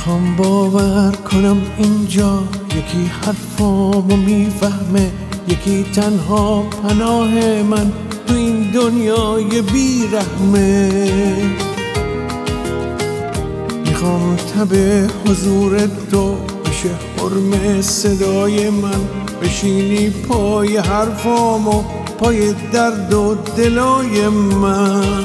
میخوام باور کنم اینجا یکی حرفامو میفهمه، یکی تنها پناه من تو این دنیای بیرحمه. میخوام تب حضور تو بشه حرم صدای من، بشینی پای حرفامو، پای درد و دلای من.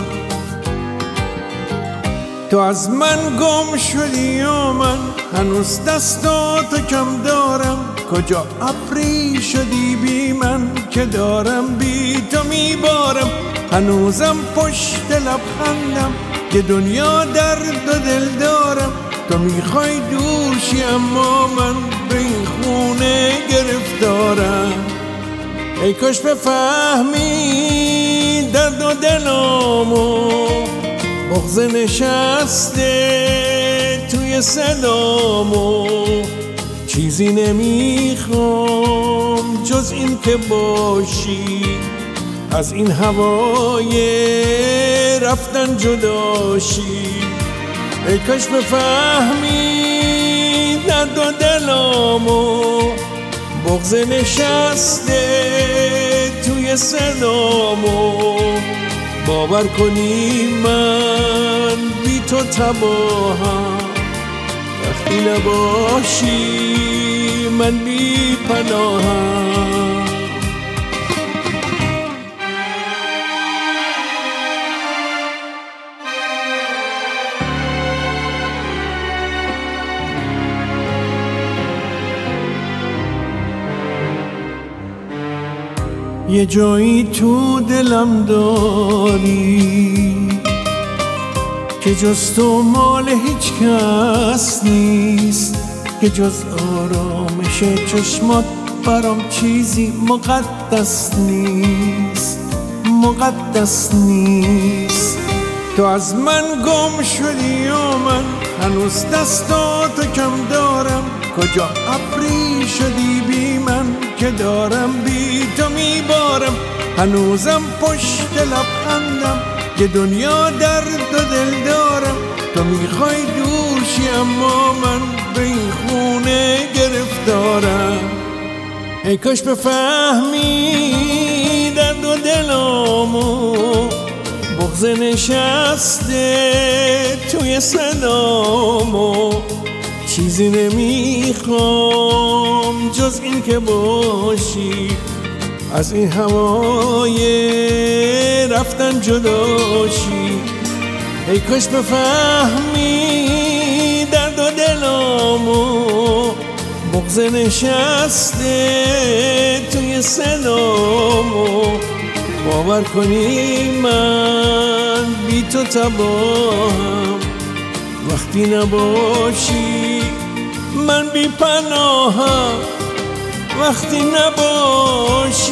تو از من گم شدی و من هنوز دستاتو کم دارم. کجا ابری شدی بی من که دارم بی تو میبارم. هنوزم پشت لبخندم یه دنیا درد و دل دارم. تو میخوای دور شی اما من به این خونه گرفتارم. ای کاش بفهمی درد و دلامو، بغض نشسته توی صدامو. چیزی نمیخوام جز این که باشی، از این هوای رفتن جداشی. ای کاش بفهمی درد و دلامو، بغض نشسته توی صدامو. باور کنی من بی تو تباهم، وقتی نباشی من بی پناهم. یه جایی تو دلم داری که جز تو مال هیچ کس نیست، که جز آرامش چشمات برام چیزی مقدس نیست، مقدس نیست. تو از من گم شدی و من هنوز دستاتو کم دارم. کجا ابری شدی بی من که دارم بی تو میبارم. هنوزم پشت لبخندم یه دنیا درد و دل دارم. تو میخوای دور شی اما من به این خونه گرفتارم. ای کاش بفهمی درد و دلامو، بغض نشسته توی صدامو. چیزی نمیخوام جز این که باشی، از این هوای رفتن جداشی. ای کاش بفهمی درد و دلامو، بغض نشسته توی صدامو. باور کنی من بی تو تباهم، وقتی نباشی من بی پناهم. وقتی نباشی